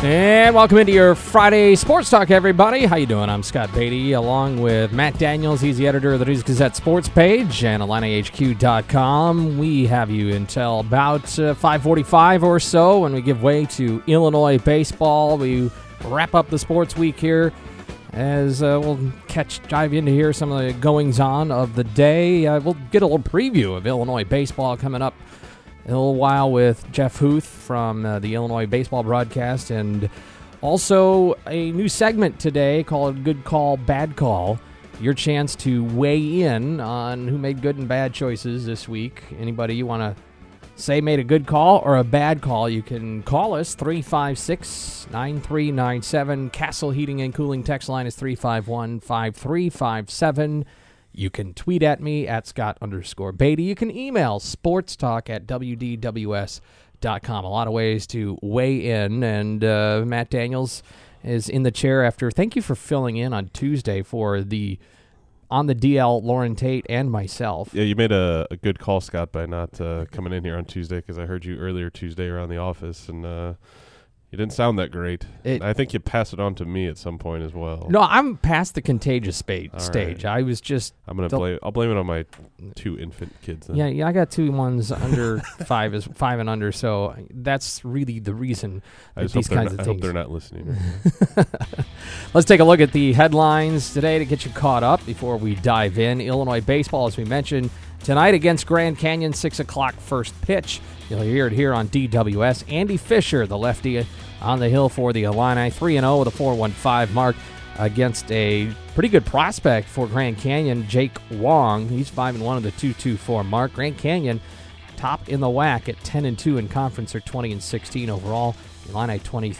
And welcome into your Friday Sports Talk, everybody. How you doing? I'm Scott Beatty, along with Matt Daniels. He's the editor of the News Gazette Sports page and IlliniHQ.com. We have you until about 5:45 or so when we give way to Illinois baseball. We wrap up the sports week here as we'll dive into here some of the goings-on of the day. We'll get a little preview of Illinois baseball coming up in a little while with Jeff Huth from the Illinois baseball broadcast, and also a new segment today called Good Call, Bad Call. Your chance to weigh in on who made good and bad choices this week. Anybody you want to say made a good call or a bad call, you can call us, 356-9397. Castle Heating and Cooling text line is 351-5357. You can tweet at me at Scott_Beatty. You can email sportstalk@wdws.com. A lot of ways to weigh in. And Matt Daniels is in the chair after. Thank you for filling in on Tuesday for the On the DL, Lauren Tate and myself. Yeah, you made a good call, Scott, by not coming in here on Tuesday, because I heard you earlier Tuesday around the office, and you didn't sound that great. I think you passed it on to me at some point as well. No, I'm past the contagious stage. Right. I was just. I'll blame it on my two infant kids. Then. Yeah, I got two ones under five and under, so that's really the reason. I hope they're not listening. Let's take a look at the headlines today to get you caught up before we dive in. Illinois baseball, as we mentioned, tonight against Grand Canyon, 6 o'clock first pitch. You'll hear it here on DWS. Andy Fisher, the lefty, on the hill for the Illini, 3-0 with a 4.15 mark against a pretty good prospect for Grand Canyon, Jake Wong. He's 5-1 with a 2.24 mark. Grand Canyon top in the WAC at 10-2 in conference. They're 20-16 overall. Illini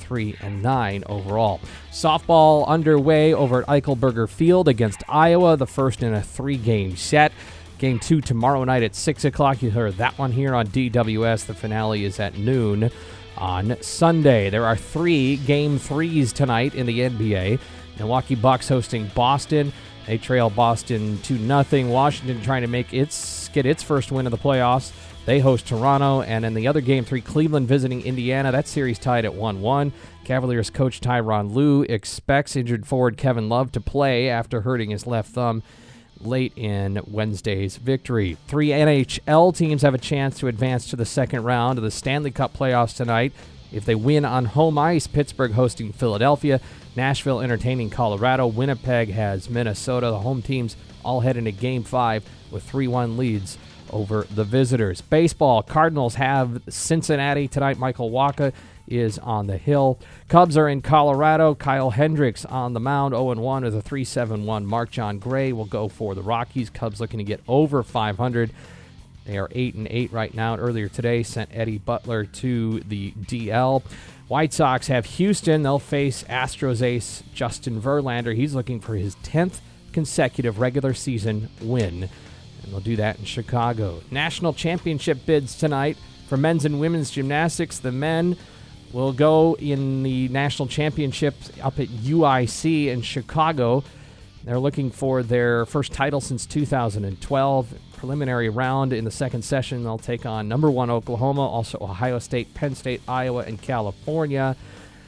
23-9 overall. Softball underway over at Eichelberger Field against Iowa, the first in a 3-game set. Game 2 tomorrow night at 6 o'clock. You heard that one here on DWS. The finale is at noon on Sunday. There are 3 Game 3s tonight in the NBA. Milwaukee Bucks hosting Boston. They trail Boston 2-0. Washington trying to get its first win of the playoffs. They host Toronto. And in the other Game 3, Cleveland visiting Indiana. That series tied at 1-1. Cavaliers coach Tyronn Lue expects injured forward Kevin Love to play after hurting his left thumb late in Wednesday's victory. 3 NHL teams have a chance to advance to the second round of the Stanley Cup playoffs tonight if they win on home ice. Pittsburgh hosting Philadelphia, Nashville entertaining Colorado, Winnipeg has Minnesota. The home teams all head into Game 5 with 3-1 leads over the visitors. Baseball, Cardinals have Cincinnati tonight. Michael Wacha is on the hill. Cubs are in Colorado. Kyle Hendricks on the mound, 0-1 with a 3.71 mark. John Gray will go for the Rockies. Cubs looking to get over 500. They are 8-8 right now. Earlier today, sent Eddie Butler to the DL. White Sox have Houston. They'll face Astros ace Justin Verlander. He's looking for his 10th consecutive regular season win, and they'll do that in Chicago. National championship bids tonight for men's and women's gymnastics. The men will go in the national championships up at UIC in Chicago. They're looking for their first title since 2012. Preliminary round in the second session. They'll take on number 1 Oklahoma, also Ohio State, Penn State, Iowa, and California.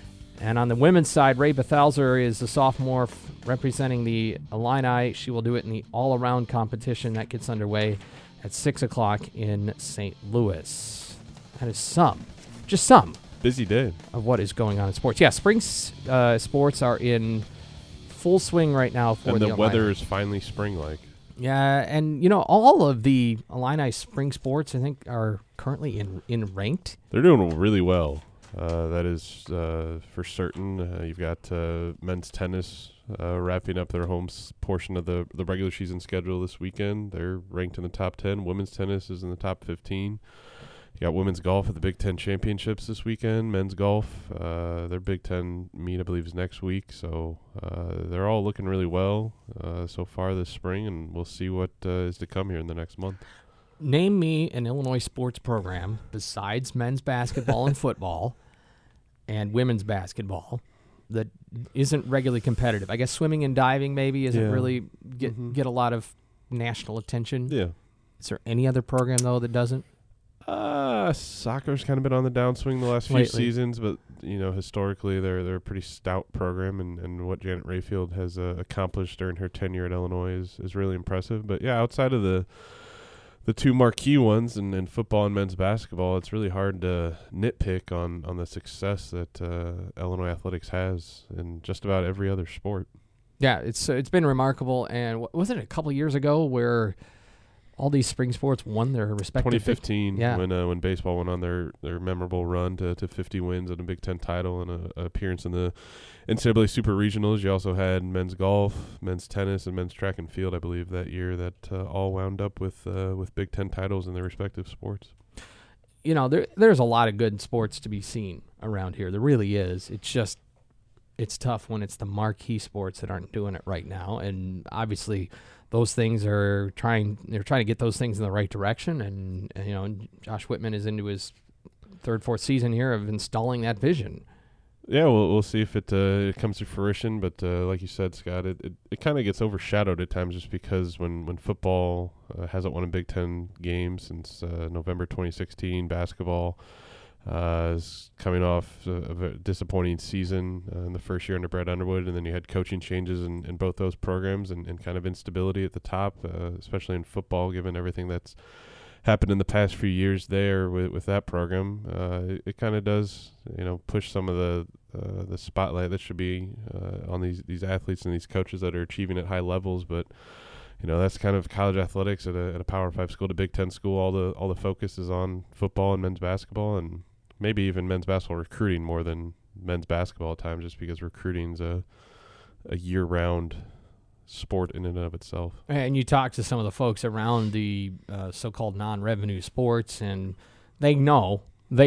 And on the women's side, Ray Bethalzer is a sophomore representing the Illini. She will do it in the all-around competition that gets underway at 6 o'clock in St. Louis. That is just some. Busy day Of what is going on in sports. Yeah, spring sports are in full swing right now for and the the Illini. weather is finally spring-like. Yeah, and all of the Illini spring sports, I think, are currently in ranked. They're doing really well. That is for certain. You've got men's tennis wrapping up their home portion of the regular season schedule this weekend. They're ranked in the top 10. Women's tennis is in the top 15. You got women's golf at the Big Ten Championships this weekend. Men's golf, their Big Ten meet, I believe, is next week. So they're all looking really well so far this spring, and we'll see what is to come here in the next month. Name me an Illinois sports program besides men's basketball and football and women's basketball that isn't regularly competitive. I guess swimming and diving maybe isn't really get a lot of national attention. Yeah. Is there any other program, though, that doesn't? Soccer's kind of been on the downswing the last few seasons, but historically they're a pretty stout program, and what Janet Rayfield has accomplished during her tenure at Illinois is really impressive. But yeah, outside of the two marquee ones in football and men's basketball, it's really hard to nitpick on the success that Illinois athletics has in just about every other sport. Yeah, it's been remarkable. And wasn't it a couple years ago where all these spring sports won their respective 2015, when baseball went on their memorable run to 50 wins and a Big Ten title and an appearance in the NCAA Super Regionals. You also had men's golf, men's tennis, and men's track and field, I believe, that year that all wound up with Big Ten titles in their respective sports. There's a lot of good sports to be seen around here. There really is. It's tough when it's the marquee sports that aren't doing it right now, and obviously those things they're trying to get those things in the right direction, and Josh Whitman is into his third, fourth season here of installing that vision. Yeah, we'll see if it comes to fruition, but like you said, Scott, it kind of gets overshadowed at times just because when football hasn't won a Big Ten game since November 2016, basketball is coming off a very disappointing season in the first year under Brad Underwood, and then you had coaching changes in both those programs and kind of instability at the top, especially in football, given everything that's happened in the past few years there with that program. It kind of does, push some of the spotlight that should be on these athletes and these coaches that are achieving at high levels, but that's kind of college athletics at a Power 5 school to Big Ten school. All the focus is on football and men's basketball, and maybe even men's basketball recruiting more than men's basketball at times, just because recruiting's a year-round sport in and of itself. And you talk to some of the folks around the so-called non-revenue sports, and they know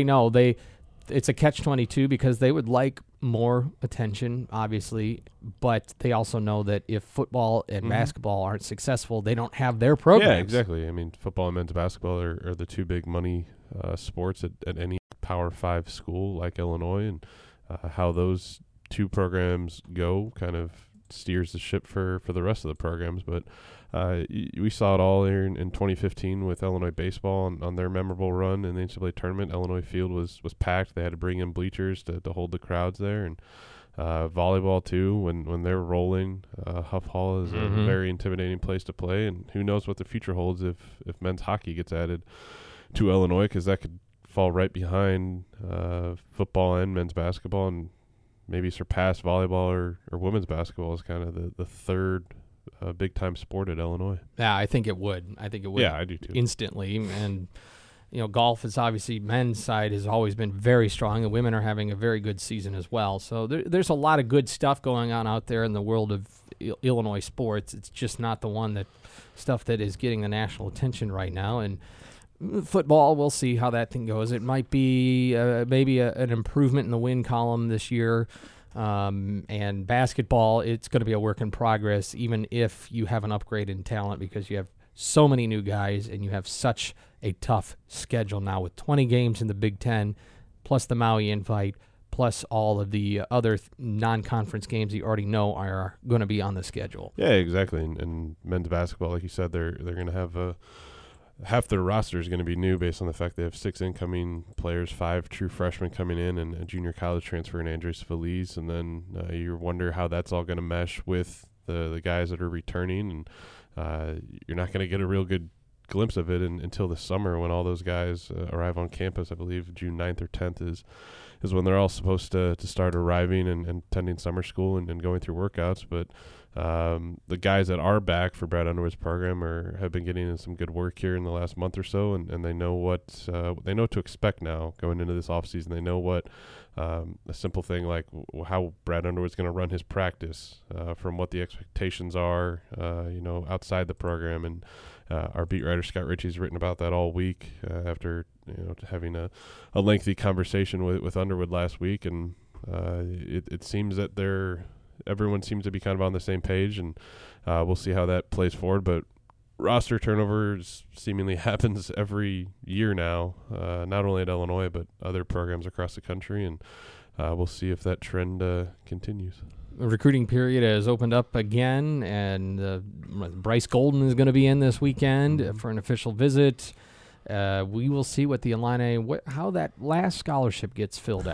it's a catch-22 because they would like more attention, obviously, but they also know that if football and basketball aren't successful, they don't have their programs. Yeah, exactly. I mean, football and men's basketball are the two big money sports at any Power 5 school like Illinois, and how those two programs go kind of steers the ship for the rest of the programs. But we saw it all here in 2015 with Illinois baseball on their memorable run in the NCAA tournament. Illinois field was packed. They had to bring in bleachers to hold the crowds there. And volleyball too, when they're rolling, Huff Hall is a very intimidating place to play. And who knows what the future holds if men's hockey gets added to Illinois, because that could fall right behind football and men's basketball, and maybe surpass volleyball or women's basketball as kind of the third big-time sport at Illinois. Yeah, I think it would. Yeah, I do too. Instantly. And, golf is obviously, men's side has always been very strong. The women are having a very good season as well. So there's a lot of good stuff going on out there in the world of Illinois sports. It's just not the stuff that is getting the national attention right now. And football, we'll see how that thing goes. It might be maybe an improvement in the win column this year. And basketball, it's going to be a work in progress, even if you have an upgrade in talent, because you have so many new guys and you have such a tough schedule now with 20 games in the Big Ten, plus the Maui Invite, plus all of the other non-conference games you already know are going to be on the schedule. Yeah, exactly. And men's basketball, like you said, they're going to have half their roster is going to be new based on the fact they have 6 incoming players, 5 true freshmen coming in, and a junior college transfer in Andres Feliz. And then you wonder how that's all going to mesh with the guys that are returning. And you're not going to get a real good glimpse of it until the summer when all those guys arrive on campus. I believe June 9th or 10th is when they're all supposed to start arriving and attending summer school and going through workouts. But the guys that are back for Brad Underwood's program have been getting in some good work here in the last month or so, and they know what to expect now going into this offseason. They know what a simple thing like how Brad Underwood's going to run his practice from what the expectations are, outside the program. And our beat writer Scott Ritchie's written about that all week after having a lengthy conversation with Underwood last week, and it seems that everyone seems to be kind of on the same page, and we'll see how that plays forward. But roster turnover seemingly happens every year now, not only at Illinois but other programs across the country, and we'll see if that trend continues. The recruiting period has opened up again, and Bryce Golden is going to be in this weekend for an official visit. We will see what the Illini, how that last scholarship gets filled out.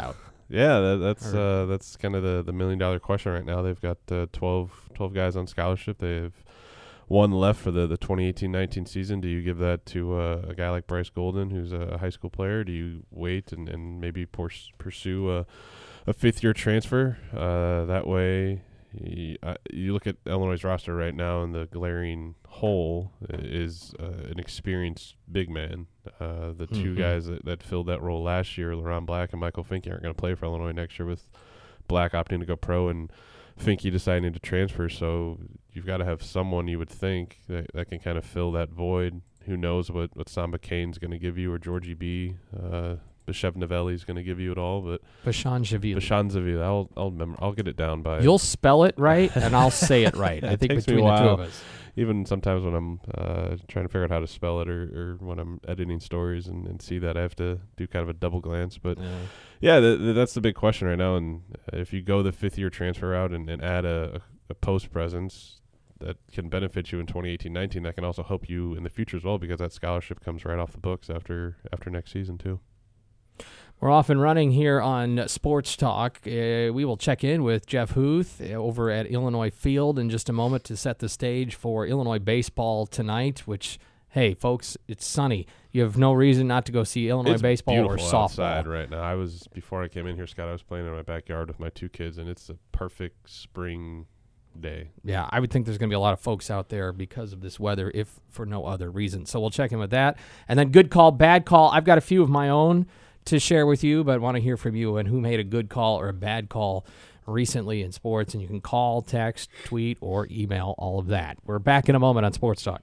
Yeah, that's kind of the $1 million question right now. They've got 12 guys on scholarship. They have one left for the 2018-19 season. Do you give that to a guy like Bryce Golden, who's a high school player? Do you wait and maybe pursue a fifth-year transfer? That way, you look at Illinois' roster right now, and the glaring hole is an experienced big man. The two guys that filled that role last year, LaRon Black and Michael Finke, aren't going to play for Illinois next year, with Black opting to go pro and Finke deciding to transfer. So you've got to have someone, you would think, that can kind of fill that void. Who knows what Samba Kane's going to give you, or Georgie B. Bishev Novelli's going to give you it all, but Bashan-Zavili. I'll get it down by. You'll spell it right, and I'll say it right. I think between the two of us. Even sometimes when I'm trying to figure out how to spell it, or when I'm editing stories and see that, I have to do kind of a double glance. But that's the big question right now. And if you go the fifth-year transfer route and add a post presence that can benefit you in 2018-19, that can also help you in the future as well, because that scholarship comes right off the books after next season too. We're off and running here on Sports Talk. We will check in with Jeff Huth over at Illinois Field in just a moment to set the stage for Illinois baseball tonight, which, hey, folks, it's sunny. You have no reason not to go see Illinois baseball or softball. Outside right now. Before I came in here, Scott, I was playing in my backyard with my two kids, and it's a perfect spring day. Yeah, I would think there's going to be a lot of folks out there because of this weather, if for no other reason. So we'll check in with that. And then good call, bad call. I've got a few of my own to share with you, but want to hear from you and who made a good call or a bad call recently in sports. And you can call, text, tweet, or email all of that. We're back in a moment on Sports Talk.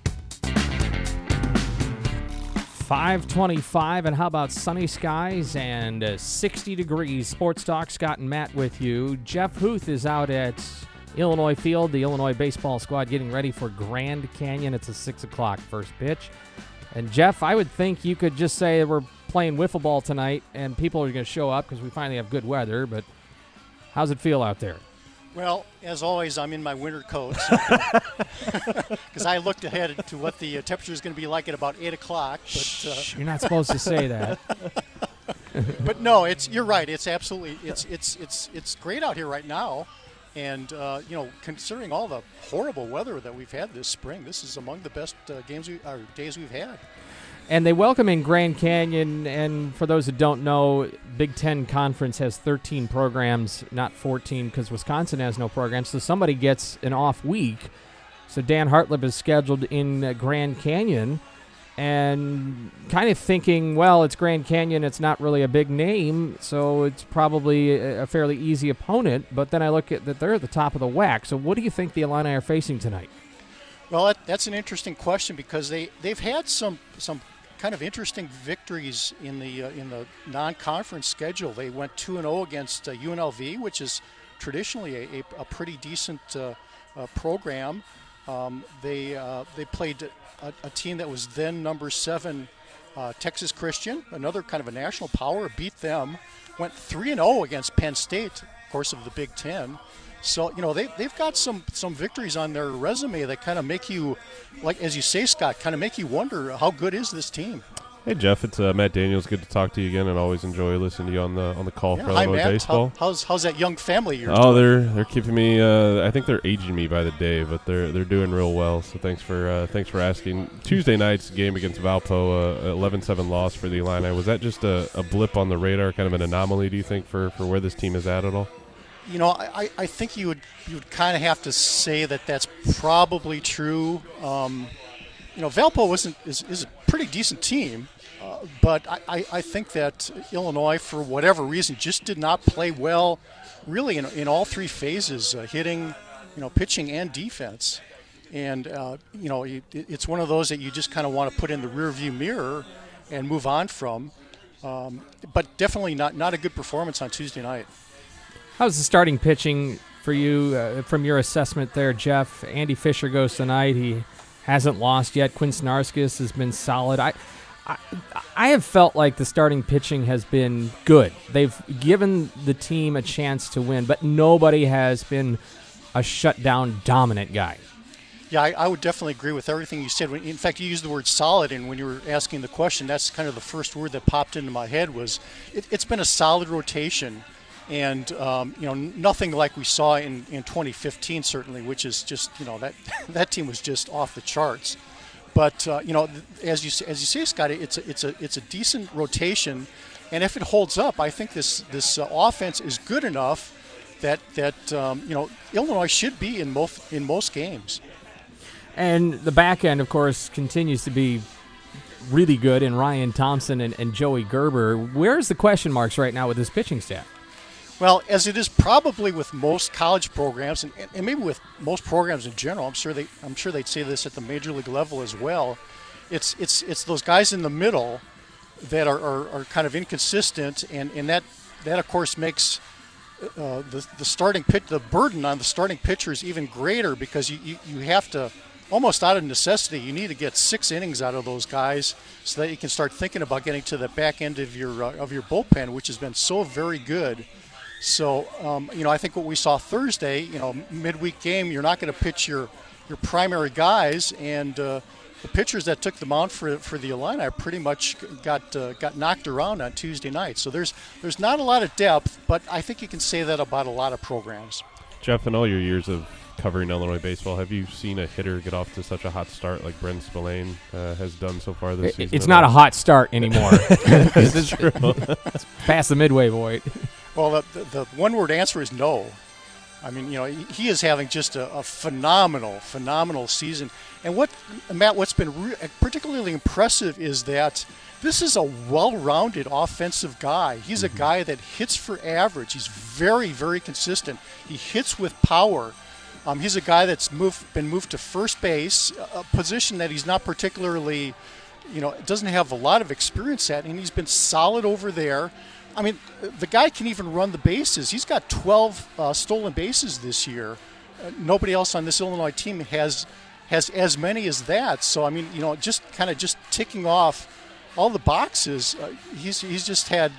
5:25, and how about sunny skies and 60 degrees? Sports Talk, Scott and Matt with you. Jeff Huth is out at Illinois Field, the Illinois baseball squad getting ready for Grand Canyon. It's a 6 o'clock first pitch. And Jeff, I would think you could just say we're playing wiffle ball tonight and people are going to show up because we finally have good weather, but how's it feel out there? Well, as always, I'm in my winter coat because I looked ahead to what the temperature is going to be like at about 8 o'clock. But, you're not supposed to say that. But no, you're right. It's absolutely it's great out here right now, and considering all the horrible weather that we've had this spring, this is among the best days we've had. And they welcome in Grand Canyon, and for those who don't know, Big Ten Conference has 13 programs, not 14, because Wisconsin has no programs, so somebody gets an off week. So Dan Hartlib is scheduled in Grand Canyon, and kind of thinking, well, it's Grand Canyon, it's not really a big name, so it's probably a fairly easy opponent, but then I look at that they're at the top of the WAC. So what do you think the Illini are facing tonight? Well, that's an interesting question, because they've had some kind of interesting victories in the non-conference schedule. They went 2-0 against UNLV, which is traditionally a pretty decent program. They played a team that was then number 7, Texas Christian, another kind of a national power, beat them. Went 3-0 against Penn State, of course, of the Big Ten. So, they've got some victories on their resume that kind of make you, like, as you say, Scott, kind of make you wonder, how good is this team? Hey, Jeff, it's Matt Daniels. Good to talk to you again, and always enjoy listening to you on the call for Illinois Matt. baseball. How's that young family you're doing? They're keeping me. I think they're aging me by the day, but they're doing real well. So thanks for asking. Tuesday night's game against Valpo, 11-7 loss for the Illini. Was that just a blip on the radar, kind of an anomaly? Do you think for where this team is at all? I think you would kind of have to say that that's probably true. Valpo is a pretty decent team, but I think that Illinois, for whatever reason, just did not play well, really in all three phases, hitting, pitching and defense. And it's one of those that you just kind of want to put in the rearview mirror and move on from. But definitely not a good performance on Tuesday night. How's the starting pitching for you from your assessment there, Jeff? Andy Fisher goes tonight. He hasn't lost yet. Quinn Snarskis has been solid. I have felt like the starting pitching has been good. They've given the team a chance to win, but nobody has been a shutdown dominant guy. Yeah, I would definitely agree with everything you said. In fact, you used the word solid, and when you were asking the question, that's kind of the first word that popped into my head was it's been a solid rotation, and nothing like we saw in 2015 certainly, which is just that team was just off the charts. But as you say, Scott, it's a decent rotation, and if it holds up, I think this offense is good enough that Illinois should be in most games. And the back end, of course, continues to be really good in Ryan Thompson and Joey Gerber. Where's the question marks right now with this pitching staff? Well, as it is probably with most college programs, and maybe with most programs in general, I'm sure they'd say this at the major league level as well. It's those guys in the middle that are kind of inconsistent, and that of course makes the burden on the starting pitchers even greater, because you have to, almost out of necessity, you need to get 6 innings out of those guys so that you can start thinking about getting to the back end of your bullpen, which has been so very good. So, I think what we saw Thursday, midweek game, you're not going to pitch your primary guys, and the pitchers that took the mound for the Illini pretty much got knocked around on Tuesday night. So there's not a lot of depth, but I think you can say that about a lot of programs. Jeff, in all your years of covering Illinois baseball, have you seen a hitter get off to such a hot start like Brent Spillane has done so far this season? It's not a hot start anymore. It's true. It's past the midway point. Well, the one-word answer is no. I mean, he is having just a phenomenal season. And what's been particularly impressive is that this is a well-rounded offensive guy. He's a guy that hits for average. He's very, very consistent. He hits with power. He's a guy that's been moved to first base, a position that he's not particularly, doesn't have a lot of experience at, and he's been solid over there. I mean, the guy can even run the bases. He's got 12 stolen bases this year. Nobody else on this Illinois team has as many as that. So, I mean, just ticking off all the boxes. He's just had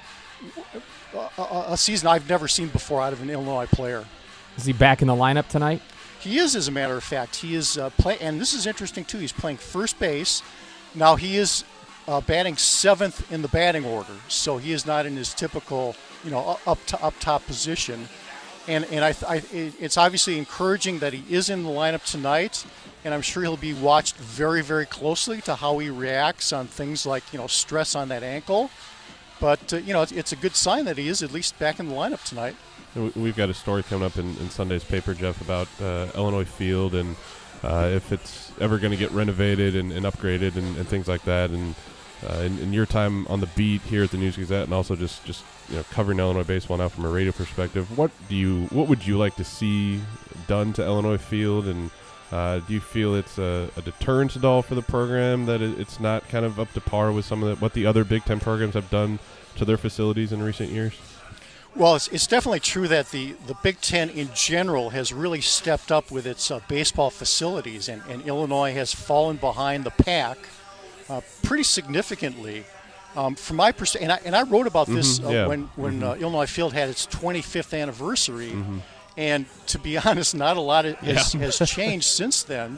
a season I've never seen before out of an Illinois player. Is he back in the lineup tonight? He is, as a matter of fact. He is playing, and this is interesting too. He's playing first base. Now he is batting 7th in the batting order, so he is not in his typical, up top position. And it's obviously encouraging that he is in the lineup tonight, and I'm sure he'll be watched very, very closely to how he reacts on things like stress on that ankle. But it's a good sign that he is at least back in the lineup tonight. We've got a story coming up in Sunday's paper, Jeff, about Illinois Field and if it's ever going to get renovated and upgraded and things like that. And in your time on the beat here at the News Gazette, and also just covering Illinois baseball now from a radio perspective, what would you like to see done to Illinois Field? And do you feel it's a deterrence at all for the program, that it's not kind of up to par with some of what the other Big Ten programs have done to their facilities in recent years? Well, it's definitely true that the Big Ten in general has really stepped up with its baseball facilities, and Illinois has fallen behind the pack pretty significantly. From my perspective, and I wrote about this when Illinois Field had its 25th anniversary, and to be honest, not a lot has changed since then.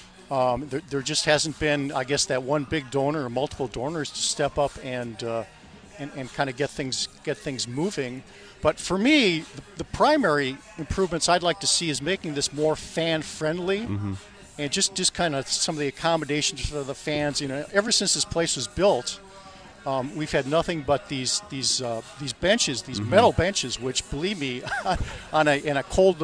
There just hasn't been, I guess, that one big donor or multiple donors to step up and kind of get things moving. But for me, the primary improvements I'd like to see is making this more fan-friendly, and just kind of some of the accommodations for the fans. Ever since this place was built, we've had nothing but these benches, these metal benches, which, believe me, on a cold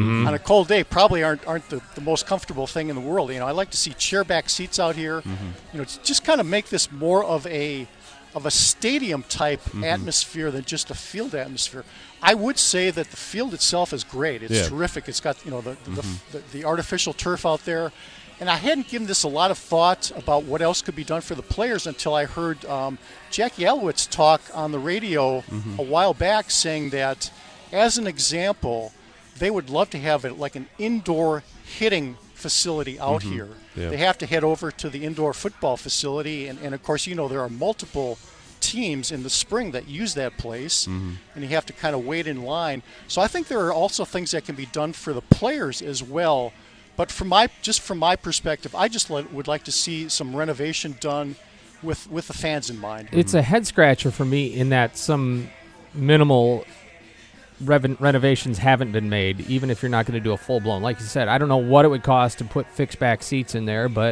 day probably aren't the most comfortable thing in the world. I like to see chair back seats out here. Just kind of make this more of a stadium type atmosphere than just a field atmosphere. I would say that the field itself is great. It's terrific. It's got the artificial turf out there, and I hadn't given this a lot of thought about what else could be done for the players until I heard Jackie Elowitz talk on the radio a while back, saying that as an example, they would love to have an indoor hitting facility out here. They have to head over to the indoor football facility, and of course, there are multiple teams in the spring that use that place, and you have to kind of wait in line. So I think there are also things that can be done for the players as well But from my perspective, I just would like to see some renovation done with the fans in mind. It's a head scratcher for me in that some minimal renovations haven't been made, even if you're not going to do a full blown. Like you said, I don't know what it would cost to put fixed back seats in there, but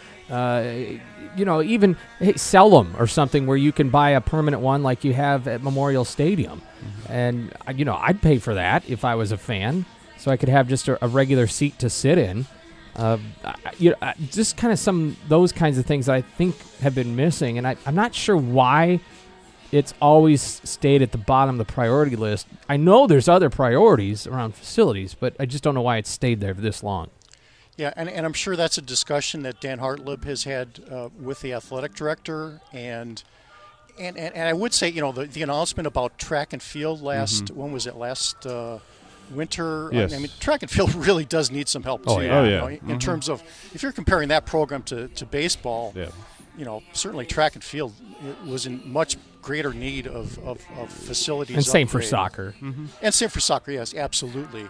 even sell them or something where you can buy a permanent one like you have at Memorial Stadium. And I'd pay for that if I was a fan, so I could have just a regular seat to sit in. Just kind of those kinds of things that I think have been missing, and I'm not sure why it's always stayed at the bottom of the priority list. I know there's other priorities around facilities, but I just don't know why it's stayed there for this long. Yeah, and I'm sure that's a discussion that Dan Hartlib has had with the athletic director, and I would say, the announcement about track and field last winter. Yes. I mean, track and field really does need some help too. Oh, yeah. In terms of, if you're comparing that program to baseball, certainly track and field was in much greater need of facilities. And same for upgrade. soccer. And same for soccer, yes, absolutely.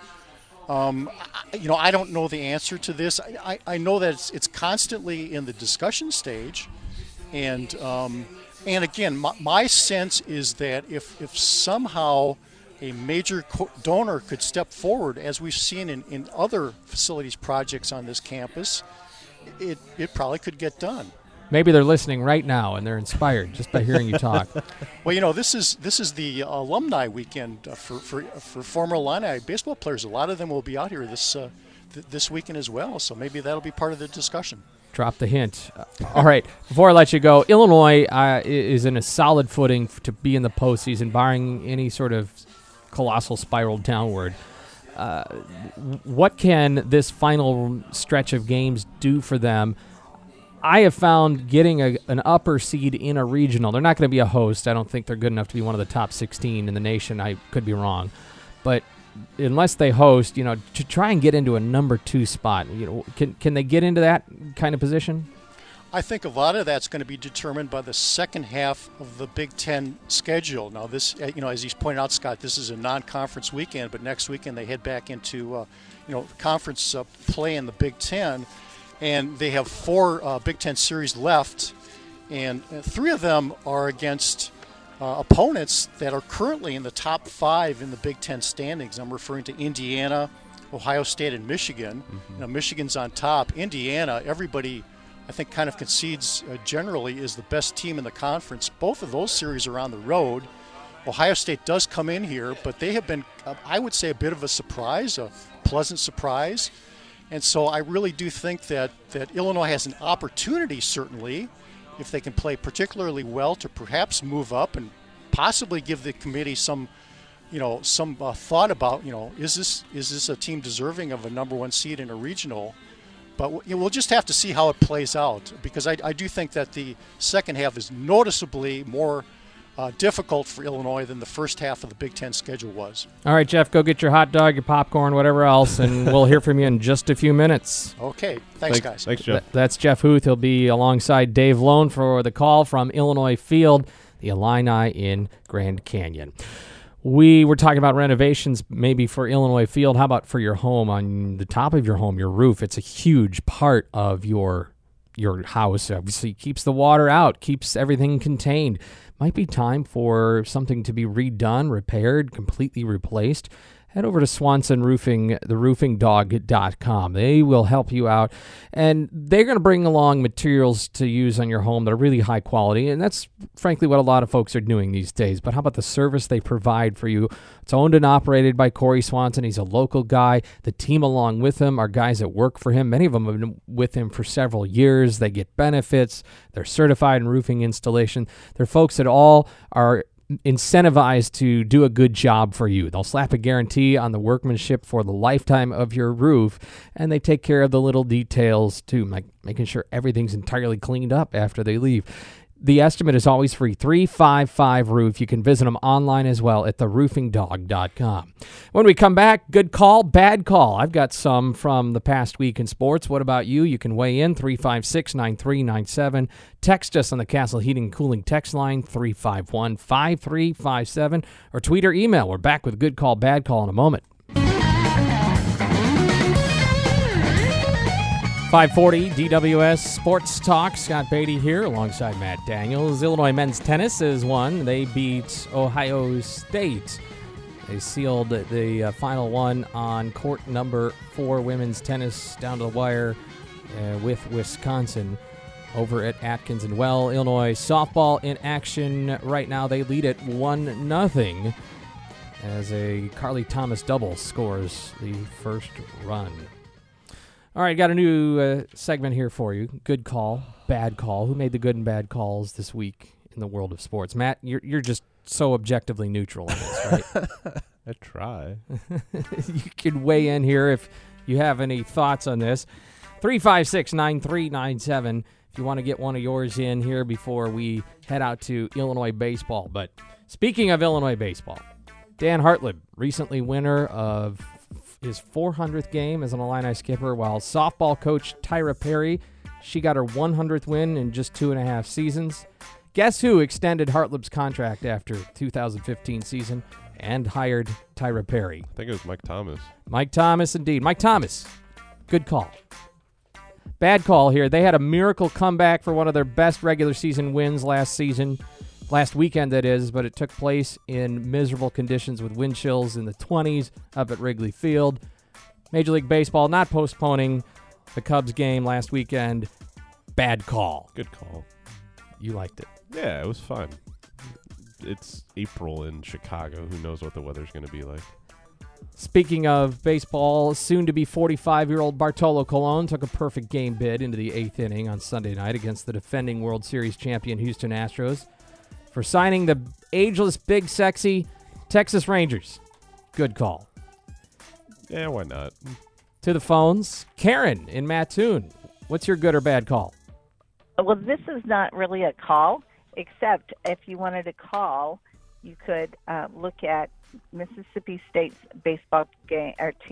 I don't know the answer to this. I know that it's constantly in the discussion stage, and again, my sense is that if somehow a major donor could step forward, as we've seen in other facilities projects on this campus, it probably could get done. Maybe they're listening right now and they're inspired just by hearing you talk. Well, this is the alumni weekend for former Illini baseball players. A lot of them will be out here this weekend as well, so maybe that'll be part of the discussion. Drop the hint. All right, before I let you go, Illinois is in a solid footing to be in the postseason, barring any sort of colossal spiral downward. What can this final stretch of games do for them? I have found getting an upper seed in a regional. They're not going to be a host. I don't think they're good enough to be one of the top 16 in the nation. I could be wrong. But unless they host, to try and get into a number 2 spot, can they get into that kind of position? I think a lot of that's going to be determined by the second half of the Big Ten schedule. Now, this, as he's pointed out, Scott, this is a non-conference weekend, but next weekend they head back into, conference play in the Big Ten. And they have 4 Big Ten series left, and 3 of them are against opponents that are currently in the top 5 in the Big Ten standings. I'm referring to Indiana, Ohio State, and Michigan. Michigan's on top. Indiana, everybody, I think, kind of concedes generally is the best team in the conference. Both of those series are on the road. Ohio State does come in here, but they have been, I would say, a bit of a surprise, a pleasant surprise. And so I really do think that Illinois has an opportunity, certainly, if they can play particularly well, to perhaps move up and possibly give the committee some thought about, is this a team deserving of a number 1 seed in a regional? But we'll just have to see how it plays out, because I do think that the second half is noticeably more difficult for Illinois than the first half of the Big Ten schedule was. All right, Jeff, go get your hot dog, your popcorn, whatever else, and we'll hear from you in just a few minutes. Okay. Thanks, guys. Thanks, Jeff. That's Jeff Huth. He'll be alongside Dave Lone for the call from Illinois Field, the Illini in Grand Canyon. We were talking about renovations maybe for Illinois Field. How about for your home, on the top of your home, your roof? It's a huge part of your house. Obviously, keeps the water out, keeps everything contained. Might be time for something to be redone, repaired, completely replaced. Head over to Swanson Roofing, theroofingdog.com. They will help you out, and they're going to bring along materials to use on your home that are really high quality, and that's frankly what a lot of folks are doing these days. But how about the service they provide for you? It's owned and operated by Corey Swanson. He's a local guy. The team along with him are guys that work for him. Many of them have been with him for several years. They get benefits. They're certified in roofing installation. They're folks that all are incentivized to do a good job for you. They'll slap a guarantee on the workmanship for the lifetime of your roof, and they take care of the little details too, like making sure everything's entirely cleaned up after they leave. The estimate is always free, 355 Roof. You can visit them online as well at theroofingdog.com. When we come back, good call, bad call. I've got some from the past week in sports. What about you? You can weigh in, 356-9397. Text us on the Castle Heating and Cooling text line, 351-5357, or tweet or email. We're back with good call, bad call in a moment. 540 DWS Sports Talk. Scott Beatty here alongside Matt Daniels. Illinois men's tennis has won. They beat Ohio State. They sealed the final one on court number 4 women's tennis down to the wire with Wisconsin over at Atkins and Well. Illinois softball in action right now. They lead at 1-0 as a Carly Thomas double scores the first run. All right, got a new segment here for you. Good call, bad call. Who made the good and bad calls this week in the world of sports? Matt, you're just so objectively neutral in this, right? I try. You can weigh in here if you have any thoughts on this. 356-9397 if you want to get one of yours in here before we head out to Illinois baseball. But speaking of Illinois baseball, Dan Hartlib, recently winner of his 400th game as an Illini skipper, while softball coach Tyra Perry, she got her 100th win in just 2.5 seasons. Guess who extended Hartlib's contract after 2015 season and hired Tyra Perry? I think it was Mike Thomas. Mike Thomas, indeed. Mike Thomas, good call. Bad call here. They had a miracle comeback for one of their best regular season wins last weekend that is, but it took place in miserable conditions with wind chills in the 20s up at Wrigley Field. Major League Baseball not postponing the Cubs game last weekend. Bad call. Good call. You liked it. Yeah, it was fun. It's April in Chicago. Who knows what the weather's going to be like? Speaking of baseball, soon-to-be 45-year-old Bartolo Colon took a perfect game bid into the 8th inning on Sunday night against the defending World Series champion Houston Astros for signing the ageless, big, sexy Texas Rangers. Good call. Yeah, why not? To the phones, Karen in Mattoon. What's your good or bad call? Well, this is not really a call, except if you wanted to call, you could look at Mississippi State's baseball game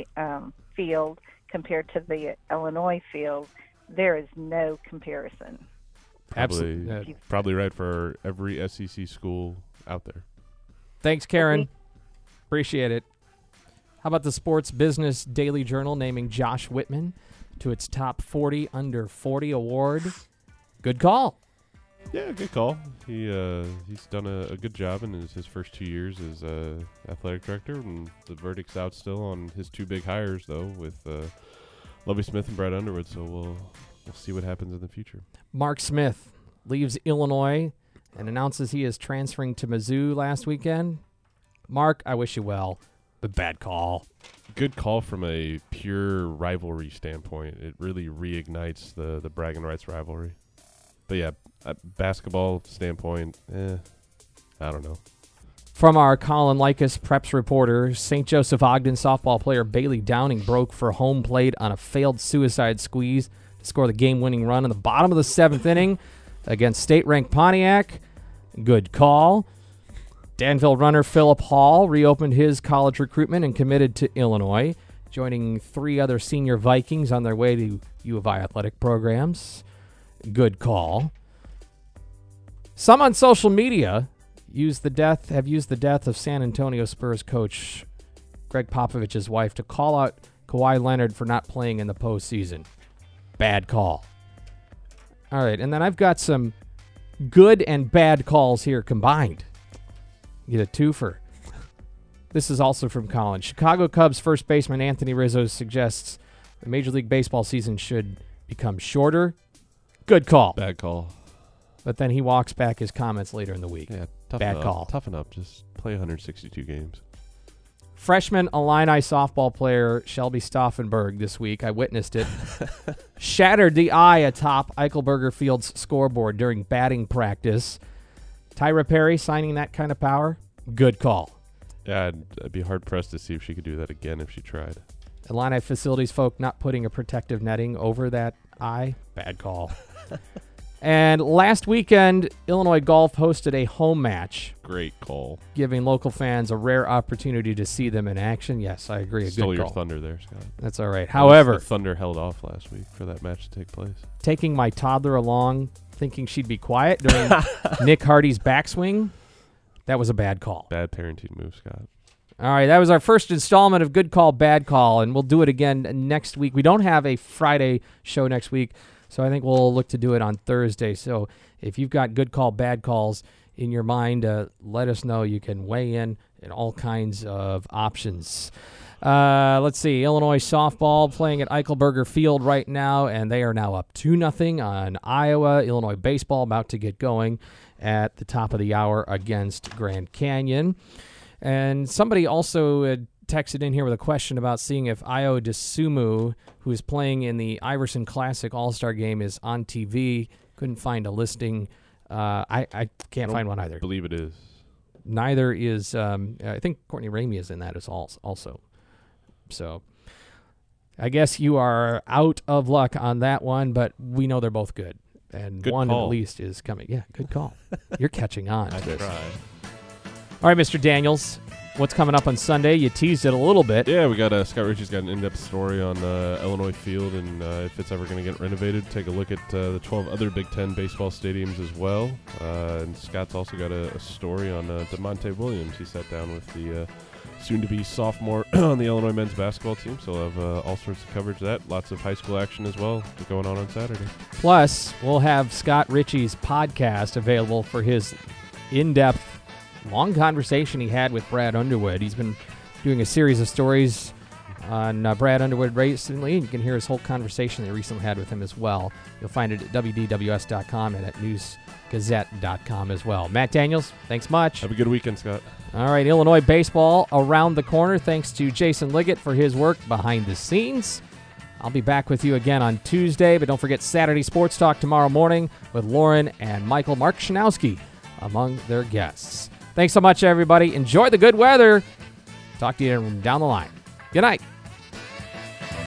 field compared to the Illinois field. There is no comparison. Absolutely. Probably right for every SEC school out there. Thanks, Karen. Appreciate it. How about the Sports Business Daily Journal naming Josh Whitman to its top 40 under 40 award? Good call. Yeah, good call. He's done a good job in his first 2 years as athletic director, and the verdict's out still on his 2 big hires, though, with Lovie Smith and Brad Underwood, so we'll see what happens in the future. Mark Smith leaves Illinois and announces he is transferring to Mizzou last weekend. Mark, I wish you well, but bad call. Good call from a pure rivalry standpoint. It really reignites the bragging rights rivalry. But yeah, basketball standpoint, I don't know. From our Colin Likas Preps reporter, St. Joseph Ogden softball player Bailey Downing broke for home plate on a failed suicide squeeze to score the game-winning run in the bottom of the 7th inning against state-ranked Pontiac. Good call. Danville runner Philip Hall reopened his college recruitment and committed to Illinois, joining 3 other senior Vikings on their way to U of I athletic programs. Good call. Some on social media have used the death of San Antonio Spurs coach Greg Popovich's wife to call out Kawhi Leonard for not playing in the postseason. Bad call. All right, and then I've got some good and bad calls here combined. Get a twofer. This is also from Colin. Chicago Cubs first baseman Anthony Rizzo suggests the Major League Baseball season should become shorter. Good call. Bad call. But then he walks back his comments later in the week. Yeah, bad call. Toughen up. Just play 162 games. Freshman Illini softball player Shelby Stauffenberg this week, I witnessed it, shattered the eye atop Eichelberger Field's scoreboard during batting practice. Tyra Perry signing that kind of power? Good call. Yeah, I'd be hard-pressed to see if she could do that again if she tried. Illini facilities folk not putting a protective netting over that eye? Bad call. And last weekend, Illinois Golf hosted a home match. Great call. Giving local fans a rare opportunity to see them in action. Yes, I agree. Stole good your call. thunder there, Scott. That's all right. However, the Thunder held off last week for that match to take place. Taking my toddler along, thinking she'd be quiet during Nick Hardy's backswing, that was a bad call. Bad parenting move, Scott. All right, that was our first installment of Good Call, Bad Call, and we'll do it again next week. We don't have a Friday show next week, so I think we'll look to do it on Thursday. So if you've got good call, bad calls in your mind, let us know. You can weigh in all kinds of options. Let's see. Illinois softball playing at Eichelberger Field right now, and they are now up 2-0 on Iowa. Illinois baseball about to get going at the top of the hour against Grand Canyon. And somebody also had texted in here with a question about seeing if Io DeSumo, who is playing in the Iverson Classic All-Star Game, is on TV. Couldn't find a listing. I can't find one either. I believe it is. Neither is, I think Courtney Ramey is in that as also. So I guess you are out of luck on that one, but we know they're both good. And good one call. at least is coming. Yeah, good call. You're catching on. I to this. try. All right, Mr. Daniels, what's coming up on Sunday? You teased it a little bit. Yeah, we got Scott Ritchie's got an in-depth story on Illinois Field and if it's ever going to get renovated. Take a look at the 12 other Big Ten baseball stadiums as well. And Scott's also got a story on DeMonte Williams. He sat down with the soon-to-be sophomore on the Illinois men's basketball team, so we'll have all sorts of coverage of that. Lots of high school action as well going on Saturday. Plus, we'll have Scott Ritchie's podcast available for his in-depth, long conversation he had with Brad Underwood. He's been doing a series of stories on Brad Underwood recently, and you can hear his whole conversation they recently had with him as well. You'll find it at WDWS.com and at newsgazette.com as well. Matt Daniels, thanks much. Have a good weekend, Scott. All right, Illinois baseball around the corner. Thanks to Jason Liggett for his work behind the scenes. I'll be back with you again on Tuesday, but don't forget Saturday Sports Talk tomorrow morning with Lauren and Michael Markshanowski among their guests. Thanks so much, everybody. Enjoy the good weather. Talk to you down the line. Good night.